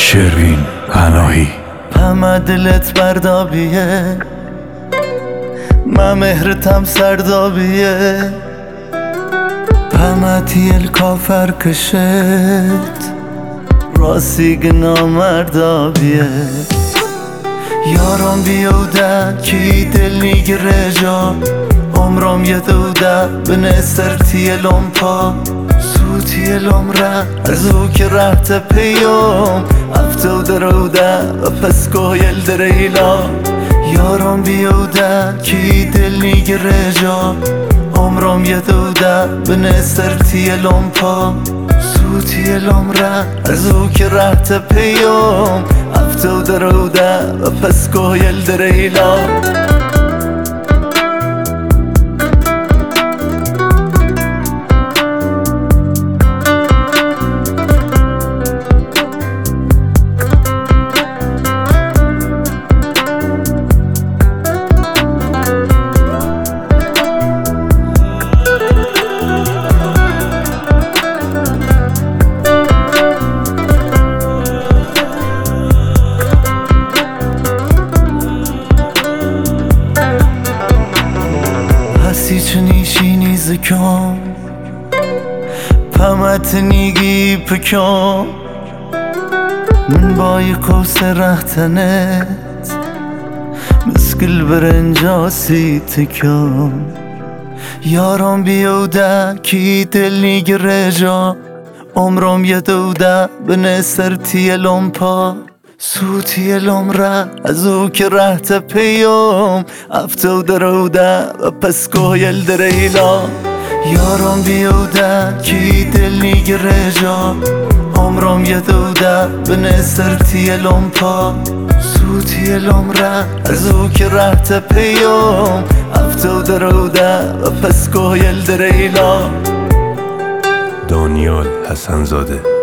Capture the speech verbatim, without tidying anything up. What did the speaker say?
شروین پناهی همه دلت بردابیه، ما مهرتم سردابیه، همه تیل کافر کشت راستی گنا مردابیه. یارم بیوده کی دل نیگره جا، عمرم یه دوده بنه سر تیلم پا، سو تیلم ره از او که رهت پیام افتو دروده و پس گویل دریلا. یارم بیوده کی دل نیگره جا، عمرم یه دوده بنه سر تیلم پا، سو تیلم ره از او که رهت پیام افتو دروده و پس گویل دریلا. چنیشینی زکام پمت نیگی پکام، من بای قوس رختنت مسکل برنجاسی تکام. یارم بیوده کی دل نیگره جا، عمرم یه دوده بنه سر تیلم پا، سو تیلم ره از او که رهت پیام افتو دروده و پس گویل دریلا. یارم بیوده کی دل نیگره جا، عمرم یه دوده بنه سر تیلم پا، سو تیلم ره از او که رهت پیام افتو دروده و پس گویل دریلا. دانیال حسن زاده.